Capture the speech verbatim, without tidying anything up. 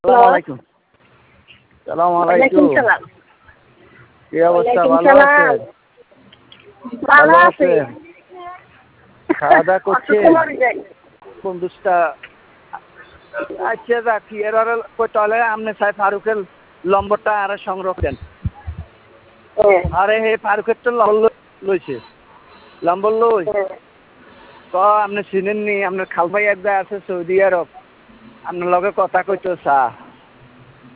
আসসালামু আলাইকুম। সালাম আলাইকুম। কি অবস্থা? ভালো আছেন? ভালো আছেন? খাওয়া দাওয়া করছেন? বন্ধুটা আচ্ছা যাক এর তাহলে আপনি সাহেব ফারুকের লম্বরটা আরো সংগ্রহ করেন। আরে হে ফারুকের তো লম্বর লইছে লম্বর লই তো আপনি চিনেননি আপনার খালভাই এক জায়গায় আছে সৌদি আরব আপনার লগে কথা কইতো চা